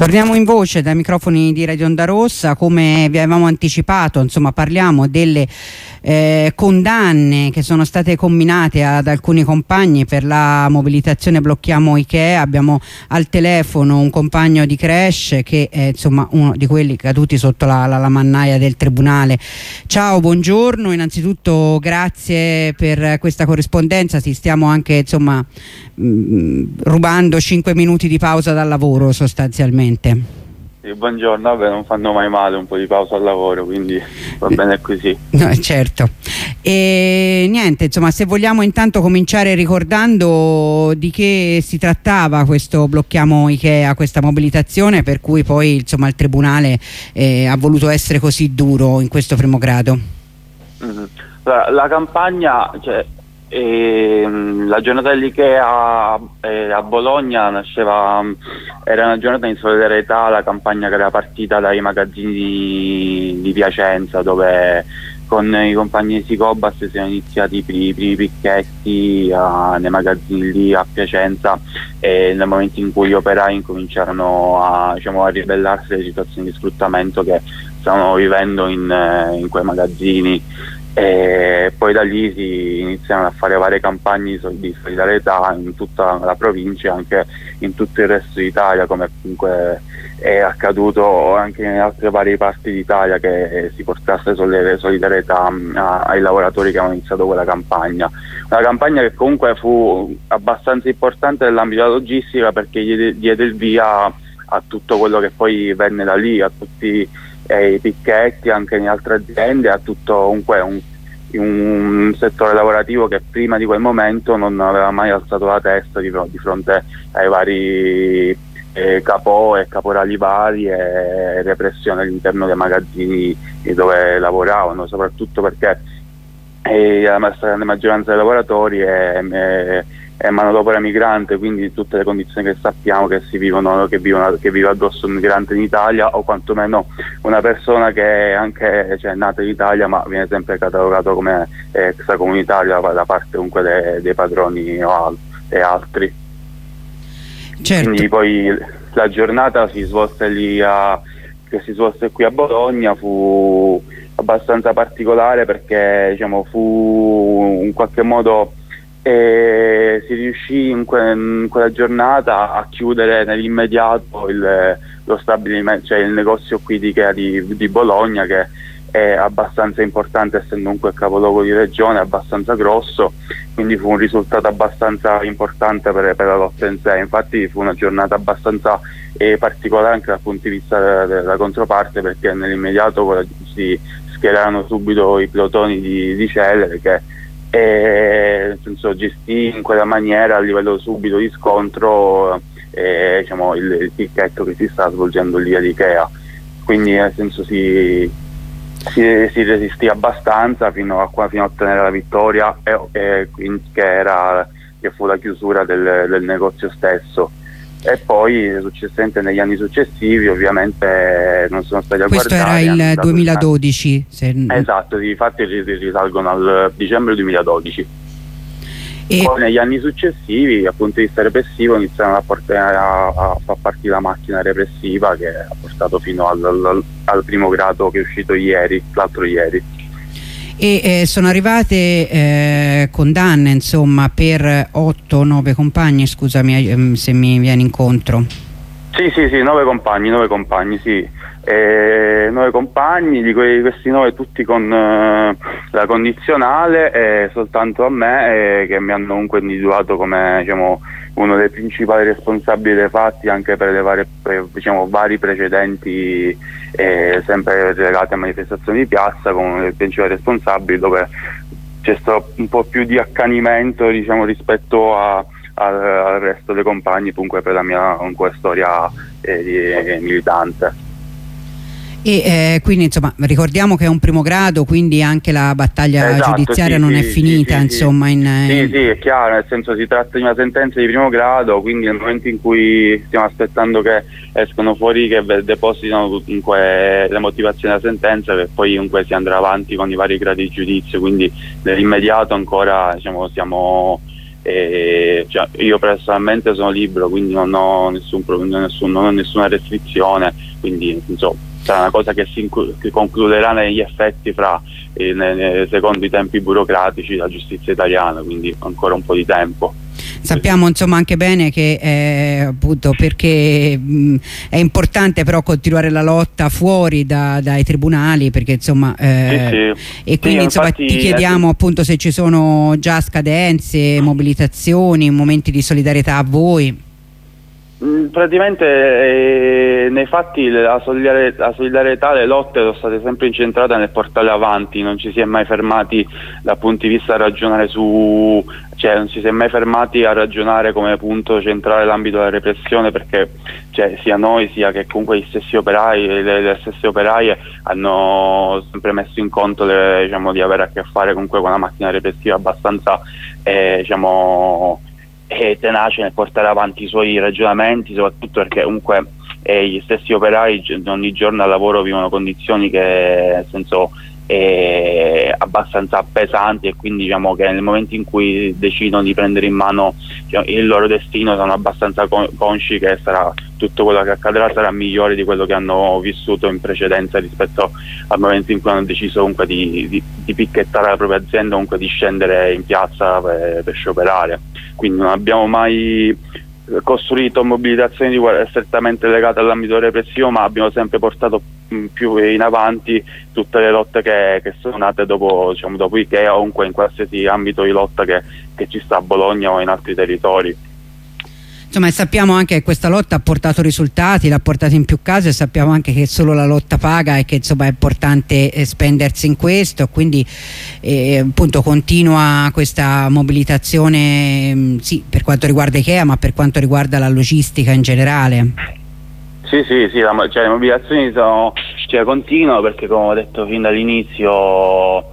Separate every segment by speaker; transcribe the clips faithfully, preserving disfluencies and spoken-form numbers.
Speaker 1: Torniamo in voce dai microfoni di Radio Onda Rossa. Come vi avevamo anticipato, insomma, parliamo delle eh, condanne che sono state comminate ad alcuni compagni per la mobilitazione Blocchiamo Ikea. Abbiamo al telefono un compagno di Crash che è insomma uno di quelli caduti sotto la, la, la mannaia del tribunale. Ciao, buongiorno, innanzitutto grazie per questa corrispondenza. Ti stiamo anche insomma mh, rubando cinque minuti di pausa dal lavoro sostanzialmente.
Speaker 2: Sì, buongiorno, vabbè, non fanno mai male un po' di pausa al lavoro, quindi va bene così.
Speaker 1: No, certo. E niente, insomma, se vogliamo intanto cominciare ricordando di che si trattava questo Blocchiamo Ikea, questa mobilitazione per cui poi insomma il tribunale eh, ha voluto essere così duro in questo primo grado.
Speaker 2: Mm-hmm. La, la campagna, cioè E, la giornata dell'Ikea eh, a Bologna nasceva, era una giornata in solidarietà alla campagna che era partita dai magazzini di, di Piacenza, dove con i compagni di Sicobas si sono iniziati i primi, i primi picchetti a, nei magazzini lì a Piacenza, e nel momento in cui gli operai incominciarono a, diciamo, a ribellarsi alle situazioni di sfruttamento che stavano vivendo in, in quei magazzini. E poi da lì si iniziano a fare varie campagne di solidarietà in tutta la provincia e anche in tutto il resto d'Italia, come comunque è accaduto anche in altre varie parti d'Italia, che si portasse solidarietà ai lavoratori che hanno iniziato quella campagna. Una campagna che comunque fu abbastanza importante nell'ambito della logistica, perché diede, diede il via a tutto quello che poi venne da lì, a tutti e i picchetti anche in altre aziende, a tutto comunque un, un settore lavorativo che prima di quel momento non aveva mai alzato la testa di, di fronte ai vari eh, capò e caporali vari e repressione all'interno dei magazzini dove lavoravano, soprattutto perché eh, la grande maggioranza dei lavoratori è, è è manodopera migrante, quindi tutte le condizioni che sappiamo che si vivono, che vivono, che vive addosso un migrante in Italia, o quantomeno una persona che è anche, cioè, nata in Italia ma viene sempre catalogato come extracomunitario da parte comunque dei, dei padroni o al, e altri.
Speaker 1: Certo.
Speaker 2: Quindi poi la giornata si svolse lì a, che si svolse qui a Bologna fu abbastanza particolare, perché diciamo fu in qualche modo e si riuscì in, que in quella giornata a chiudere nell'immediato il, lo stabilimento, cioè il negozio qui di, di, di Bologna, che è abbastanza importante, essendo comunque il capoluogo di regione, abbastanza grosso, quindi fu un risultato abbastanza importante per, per la lotta in sé. Infatti fu una giornata abbastanza eh, particolare anche dal punto di vista della, della controparte, perché nell'immediato si schierarono subito i plotoni di, di Celere che e, nel senso, gestì in quella maniera a livello subito di scontro eh, diciamo, il, il picchetto che si sta svolgendo lì ad Ikea. Quindi nel senso si, si, si resistì abbastanza fino a, fino a ottenere la vittoria, e, e quindi, che, era, che fu la chiusura del, del negozio stesso. E poi successivamente negli anni successivi ovviamente non sono stati a
Speaker 1: Questo
Speaker 2: guardare.
Speaker 1: Questo era il duemiladodici. Se...
Speaker 2: Esatto, infatti risalgono al dicembre duemiladodici. E poi negli anni successivi, dal punto di vista repressivo, iniziano a, portare, a, a far partire la macchina repressiva, che ha portato fino al, al, al primo grado che è uscito ieri, l'altro ieri.
Speaker 1: E eh, sono arrivate eh, condanne insomma per otto nove compagni, scusami eh, se mi viene incontro.
Speaker 2: Sì, sì, sì, nove compagni, nove compagni, sì. Eh, nove compagni, di que questi nove tutti con eh, la condizionale, e soltanto a me, eh, che mi hanno comunque individuato come, diciamo, uno dei principali responsabili dei fatti, anche per le varie, diciamo, vari precedenti eh, sempre legati a manifestazioni di piazza, come uno dei principali responsabili, dove c'è stato un po' più di accanimento, diciamo, rispetto a Al, al resto dei compagni, comunque, per la mia comunque, storia eh, di, eh, militante.
Speaker 1: E eh, quindi insomma ricordiamo che è un primo grado, quindi anche la battaglia
Speaker 2: esatto,
Speaker 1: giudiziaria
Speaker 2: sì,
Speaker 1: non
Speaker 2: sì,
Speaker 1: è finita,
Speaker 2: sì,
Speaker 1: insomma. In,
Speaker 2: sì,
Speaker 1: in...
Speaker 2: sì, è chiaro, nel senso si tratta di una sentenza di primo grado, quindi nel momento in cui stiamo aspettando che escono fuori, che depositano comunque le motivazioni della sentenza, che poi comunque si andrà avanti con i vari gradi di giudizio, quindi nell'immediato ancora, diciamo, siamo e, cioè, io personalmente sono libero, quindi non ho, nessun, nessun, non ho nessuna restrizione, quindi insomma sarà una cosa che si che concluderà negli effetti fra eh, ne, ne, secondo i tempi burocratici della giustizia italiana, quindi ancora un po' di tempo.
Speaker 1: Sappiamo insomma anche bene che eh, appunto perché mh, è importante però continuare la lotta fuori da, dai tribunali, perché insomma eh, sì, sì. E quindi sì, insomma infatti, ti chiediamo eh, appunto se ci sono già scadenze, mobilitazioni, momenti di solidarietà a voi.
Speaker 2: Praticamente eh, nei fatti la solidarietà, la solidarietà, le lotte sono state sempre incentrate nel portare avanti, non ci si è mai fermati dal punto di vista a ragionare su, cioè non ci si è mai fermati a ragionare come punto centrale l'ambito della repressione, perché cioè, sia noi sia che comunque gli stessi operai, le, le stesse operaie hanno sempre messo in conto le, diciamo, di avere a che fare comunque con una macchina repressiva abbastanza eh, diciamo è tenace nel portare avanti i suoi ragionamenti, soprattutto perché comunque eh, gli stessi operai ogni giorno al lavoro vivono condizioni che nel senso eh, abbastanza pesanti, e quindi diciamo che nel momento in cui decidono di prendere in mano diciamo, il loro destino sono abbastanza consci che sarà tutto quello che accadrà sarà migliore di quello che hanno vissuto in precedenza rispetto al momento in cui hanno deciso comunque di, di, di picchettare la propria azienda, comunque di scendere in piazza per, per scioperare. Quindi non abbiamo mai costruito mobilitazioni di, strettamente legate all'ambito repressivo, ma abbiamo sempre portato mh, più in avanti tutte le lotte che, che sono nate dopo, diciamo, dopo Ikea, o comunque in qualsiasi ambito di lotta che, che ci sta a Bologna o in altri territori.
Speaker 1: Insomma, sappiamo anche che questa lotta ha portato risultati, l'ha portata in più case, e sappiamo anche che solo la lotta paga e che insomma è importante eh, spendersi in questo, quindi eh, appunto continua questa mobilitazione mh, sì, per quanto riguarda Ikea, ma per quanto riguarda la logistica in generale.
Speaker 2: Sì, sì, sì, la, cioè, le mobilitazioni sono, cioè, continuano, perché come ho detto fin dall'inizio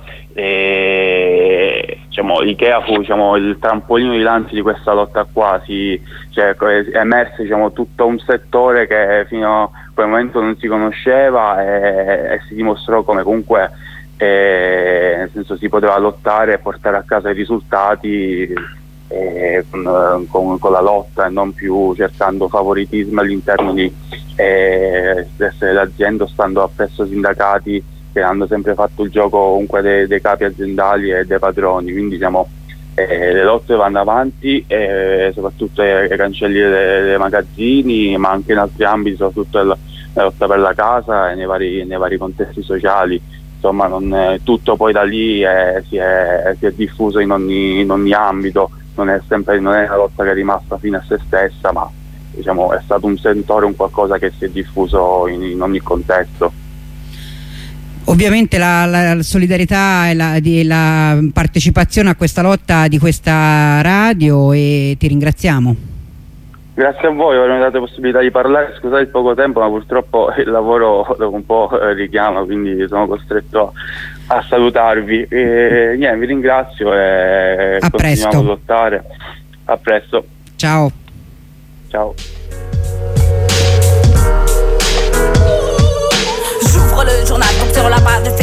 Speaker 2: eh, diciamo, Ikea fu diciamo, il trampolino di lancio di questa lotta qua, si, cioè, è emerso diciamo, tutto un settore che fino a quel momento non si conosceva e, e si dimostrò come comunque eh, nel senso si poteva lottare e portare a casa i risultati eh, con, con, con la lotta, e non più cercando favoritismo all'interno di eh, dell'azienda, stando appresso sindacati che hanno sempre fatto il gioco comunque dei, dei capi aziendali e dei padroni. Quindi diciamo eh, le lotte vanno avanti, eh, soprattutto ai, ai cancelli dei, dei magazzini, ma anche in altri ambiti, soprattutto la lotta per la casa e nei vari, nei vari contesti sociali. Insomma, non è, tutto poi da lì è, si, è, si è diffuso in ogni, in ogni ambito, non è sempre non è una lotta che è rimasta fine a se stessa, ma diciamo, è stato un sentore, un qualcosa che si è diffuso in, in ogni contesto.
Speaker 1: Ovviamente la, la solidarietà e la, di, la partecipazione a questa lotta di questa radio, e ti ringraziamo.
Speaker 2: Grazie a voi per avermi dato la possibilità di parlare. Scusate il poco tempo, ma purtroppo il lavoro dopo un po' richiama, quindi sono costretto a salutarvi. E, niente, vi ringrazio e
Speaker 1: a
Speaker 2: continuiamo
Speaker 1: presto.
Speaker 2: a lottare. A presto.
Speaker 1: Ciao.
Speaker 2: Ciao.
Speaker 3: J'ouvre le journal pour sur la page de